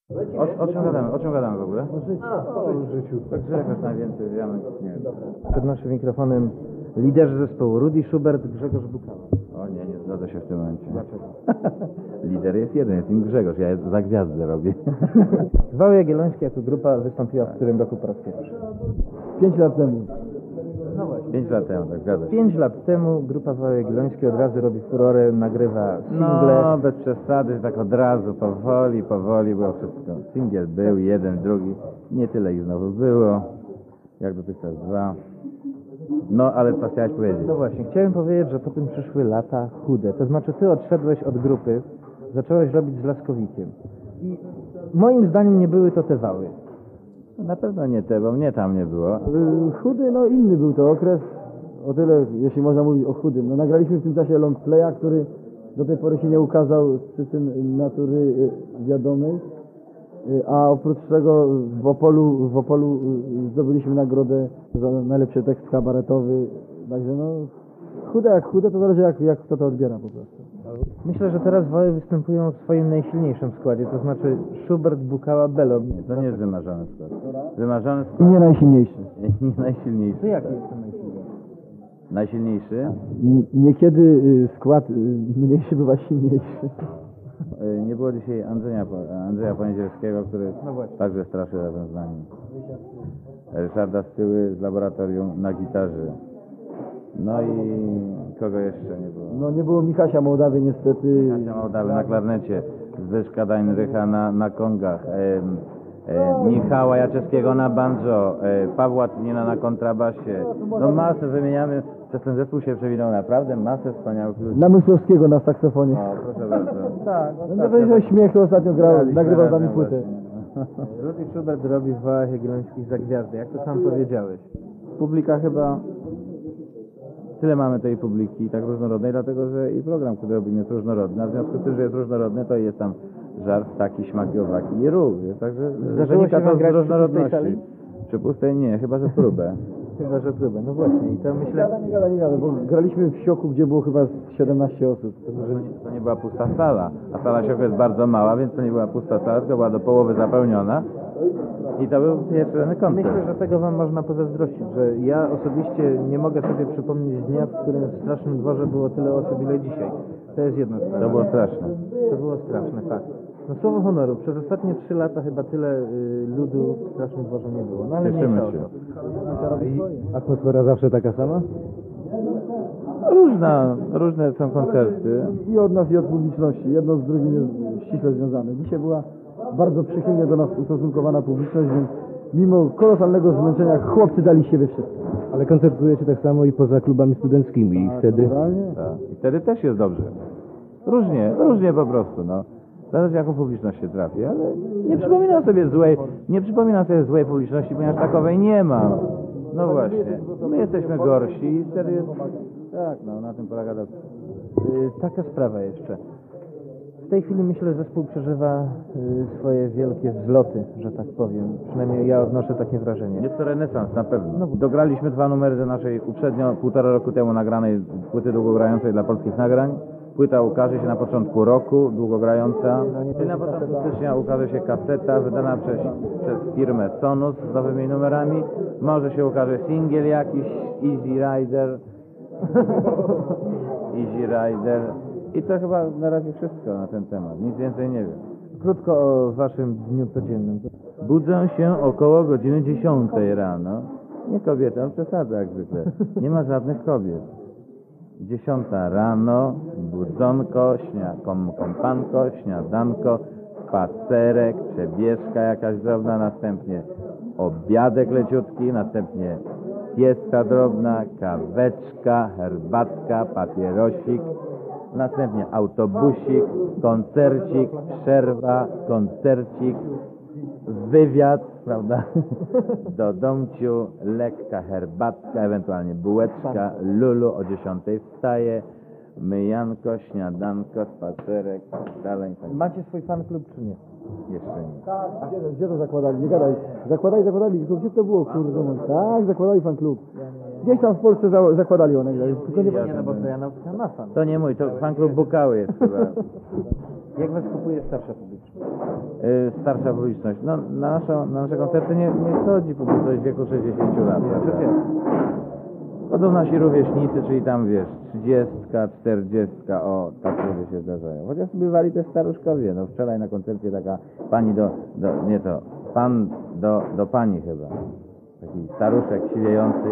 O czym gadamy w ogóle? O życiu. Tak Grzegorz najwięcej wiemy. Nie wiem. Przed naszym mikrofonem liderzy zespołu Rudy Schubert, Grzegorz Bukała. O nie, nie zgadza się w tym momencie. Dlaczego? Lider jest jeden, jest nim Grzegorz, ja za gwiazdę robię. Wały Jagiellońskie jako grupa wystąpiła w którym roku po raz pierwszy? 5 lat temu. No właśnie. 5 lat temu, tak zgadza się. 5 lat temu grupa Wały Jagiellońskie od razu robi furorę, nagrywa single. No, bez przesady, tak od razu, powoli było wszystko. Singiel był, jeden, drugi, nie tyle ich znowu było, jak dotychczas 2. No, ale co chciałeś powiedzieć? No właśnie, chciałem powiedzieć, że potem przyszły lata chude. To znaczy ty odszedłeś od grupy, zacząłeś robić z Laskowikiem. I moim zdaniem nie były to te wały. Na pewno nie te, bo mnie tam nie było. Chudy, no inny był to okres. O tyle, jeśli można mówić o chudym. No nagraliśmy w tym czasie long playa, który do tej pory się nie ukazał z przyczyn natury wiadomej. A oprócz tego w Opolu zdobyliśmy nagrodę za najlepszy tekst kabaretowy. Także no, chude jak chude, to zależy jak kto to odbiera po prostu. Myślę, że teraz wały występują w swoim najsilniejszym składzie, to znaczy Schubert, Bukała, Belon. To nie jest wymarzony skład. Wymarzony I skład nie najsilniejszy. nie najsilniejszy. To jaki jest ten najsilniejszy? Najsilniejszy? Niekiedy skład mniejszy bywa silniejszy. Nie było dzisiaj Andrzeja Poniedzielskiego, który No właśnie. także straszy razem z nami. Ryszarda Styły z laboratorium na gitarze. No i kogo jeszcze nie było? No nie było Michasia Mołdawy niestety. Kasia Mołdawy na klarnecie, Zbyszka Dajnrycha na kongach, Michała Jaczewskiego na banjo, Pawła Tynina na kontrabasie. No masę wymieniamy, przez ten zespół się przewinął naprawdę masę wspaniałych ludzi. Namysłowskiego na saksofonie. O, proszę bardzo. Tak, No to o śmiechu ostatnio grał, Graliśmy nagrywał z razem nami płytę. właśnie. Rudy Schubert robi w Wałach Jagiellońskich za gwiazdy, jak to sam powiedziałeś. Publika chyba... Tyle mamy tej publiki tak różnorodnej, dlatego że i program, który robimy, jest różnorodny, a w związku z tym, że jest różnorodny, to jest tam żart, taki, śmaki, owaki i rów. Także Zdarzyło wynika się to wam z grać przy różnorodności. pustej sali? Przy pustej nie, chyba że próbę. Chyba, że próbę. No właśnie, i to myślę... Nie gada, bo graliśmy w Sioku, gdzie było chyba 17 osób. To nie była pusta sala, a sala Sioku jest bardzo mała, więc to nie była pusta sala, tylko była do połowy zapełniona. I to był pierwszy koncert. Myślę, że tego wam można pozazdrościć, że ja osobiście nie mogę sobie przypomnieć dnia, w którym w Strasznym Dworze było tyle osób, ile dzisiaj. To jest jedna sprawa. To było straszne. To było straszne, fakt. No słowo honoru, przez ostatnie 3 lata chyba tyle ludu w Strasznym Dworze nie było. No ale Cieszymy mniejsza o się. to. Atmosfera zawsze taka sama? Różne są koncerty. I od nas, i od publiczności. Jedno z drugim jest ściśle związane. Dzisiaj była bardzo przychylnie do nas ustosunkowana publiczność, więc mimo kolosalnego zmęczenia chłopcy dali siebie wszystko. Ale koncertujecie tak samo i poza klubami studenckimi i wtedy... Naturalnie. Tak. I wtedy też jest dobrze. Różnie po prostu, no. Zależy jaką publiczność się trafi, ale nie przypominam sobie złej publiczności, ponieważ takowej nie ma. No właśnie. My jesteśmy gorsi i wtedy jest... Tak, no na tym polega dobrze. Taka sprawa jeszcze. W tej chwili myślę, że zespół przeżywa swoje wielkie wzloty, że tak powiem. Przynajmniej ja odnoszę takie wrażenie. Jest to renesans na pewno. Dograliśmy 2 numery do naszej uprzednio, 1,5 roku temu nagranej płyty długogrającej dla polskich nagrań. Płyta ukaże się na początku roku, długogrająca. I na początku stycznia ukaże się kaseta wydana przez firmę Sonus z nowymi numerami. Może się ukaże singiel jakiś, Easy Rider. Easy Rider. I to chyba na razie wszystko na ten temat. Nic więcej nie wiem. Krótko o waszym dniu codziennym. Budzę się około godziny 10 rano. Nie kobieta, no przesada jak zwykle. Nie ma żadnych kobiet. 10 rano, budzonko, kąpanko, śniadanko, spacerek, przebieżka jakaś drobna, następnie obiadek leciutki, następnie siesta drobna, kaweczka, herbatka, papierosik, następnie autobusik, koncercik, przerwa, koncercik, wywiad, prawda, do domciu, lekka herbatka, ewentualnie bułeczka, lulu, o 10 wstaje, myjanko, śniadanko, spacerek, dalej. Macie swój fan klub czy nie? Jeszcze nie. Tak, gdzie to zakładali? Nie gadaj. Zakładali. Tylko gdzie to było, kurde? No, tak, zakładali fan klub. Gdzieś tam w Polsce zakładali one. Tylko nie Nie, no bo to ja napisałem na fan. To nie mój, to fan klub Bukały jest chyba. Jak was kupuje starsza publiczność? starsza publiczność. No, na nasze koncerty nie chodzi publiczność w wieku 60 lat. Prawda? Chodzą nasi rówieśnicy, czyli tam wiesz, 30, 40, o, tak ludzie się zdarzają. Chociaż bywali też staruszkowie. No wczoraj na koncercie taka pani pan do pani chyba. Taki staruszek siwiejący.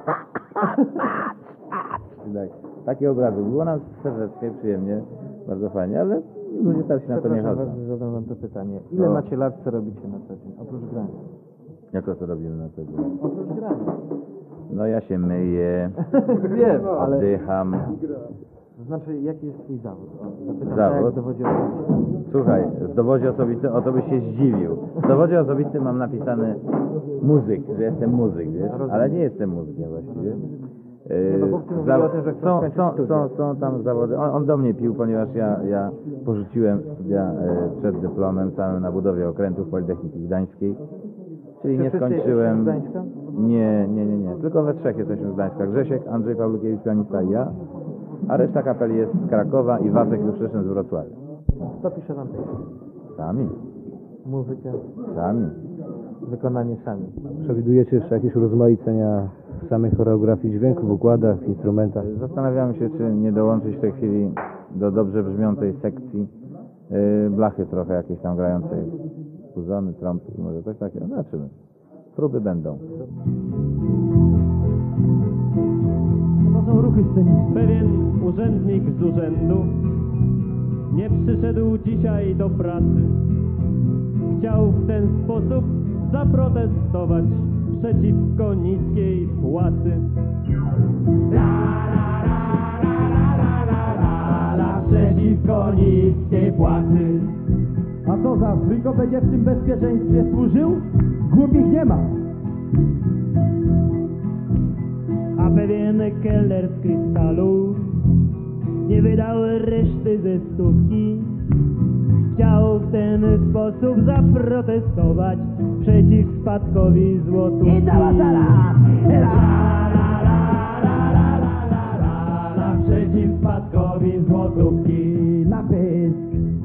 Takie obrazy. Było nam serdecznie, przyjemnie, bardzo fajnie, ale ludzie tak się na to nie chodzą. Bardzo, zadam wam to pytanie. Ile No. macie lat, co robicie na co dzień? Oprócz grania. Jako to robimy na co dzień? Oprócz grania. No ja się myję, Wiem, ale... oddycham. To znaczy, jaki jest twój zawód? O, zapytam Zawód? tak, jak dowodzi osobisty. Słuchaj, w dowodzie osobistym, o to byś się zdziwił. W dowodzie osobistym mam napisane muzyk, że jestem muzyk, wiesz, ale nie jestem muzykiem właściwie. bo chłopcy mówili o tym, że chcą skończyć studia. Są tam zawody. On do mnie pił, ponieważ ja porzuciłem studia przed dyplomem samym na budowie okrętów Politechniki Gdańskiej. Czyli Czy nie wszyscy skończyłem. jesteście z Gdańska? Nie. Tylko we trzech jesteśmy z Gdańska. Grzesiek, Andrzej Pawlukiewicz, pianista i ja. A reszta kapeli jest z Krakowa i Wacek Juszczyszyn z Wrocławia. Kto pisze wam tekst? Sami. Muzykę, Sami. wykonanie sami. Przewidujecie jeszcze jakieś urozmaicenia w samej choreografii dźwięku, w układach, w instrumentach? Zastanawiamy się, czy nie dołączyć w tej chwili do dobrze brzmiącej sekcji blachy trochę jakieś tam grającej. Puzony, trąbki, może coś takiego. Zobaczymy. Próby będą. To są ruchy sceniczne. Pewien urzędnik z urzędu nie przyszedł dzisiaj do pracy. Chciał w ten sposób zaprotestować przeciwko niskiej płacy. Przeciwko niskiej płacy. A co za Frygo będzie w tym bezpieczeństwie służył? Głupich nie ma. A pewien kelner z krysztalu nie wydał reszty ze stówki. Chciał w ten sposób zaprotestować przeciw spadkowi złotówki. I cała sala! Przeciw spadkowi złotówki. Na pysk.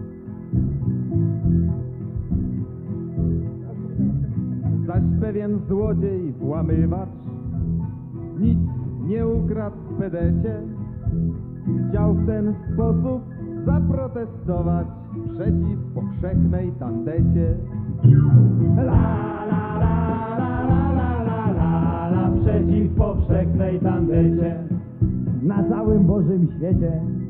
Zaś pewien złodziej, włamywacz, nic nie ukradł w pedecie, chciał w ten sposób zaprotestować przeciw powszechnej tandecie. Przeciw powszechnej tandecie. Na całym Bożym świecie.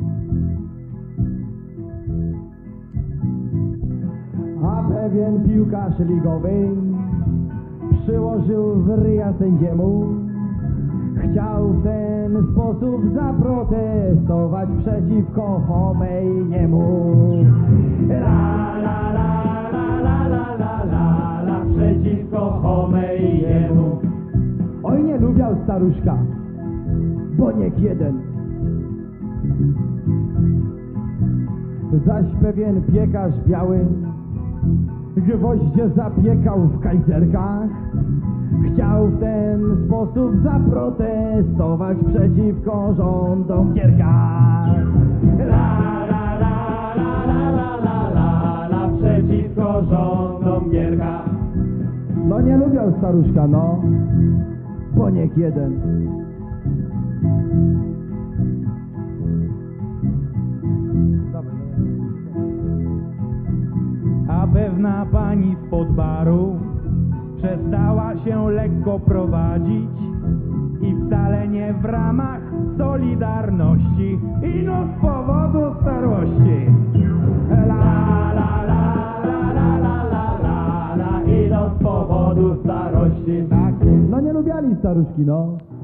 A pewien piłkarz ligowy przyłożył w ryja sędziemu. Chciał w ten sposób zaprotestować przeciwko Chomejniemu. Przeciwko Chomejniemu. Oj, nie lubiał staruszka, bo niech jeden. Zaś pewien piekarz biały gwoździe zapiekał w kajzerkach. Chciał w ten sposób zaprotestować przeciwko rządom Gierka. Przeciwko rządom Gierka. No nie lubiał staruszka, no, bo niech jeden. A pewna pani spod baru przestała się lekko prowadzić i wcale nie w ramach solidarności, ino z powodu starości. Ino z powodu starości. Tak, No nie lubiali staruszki, no.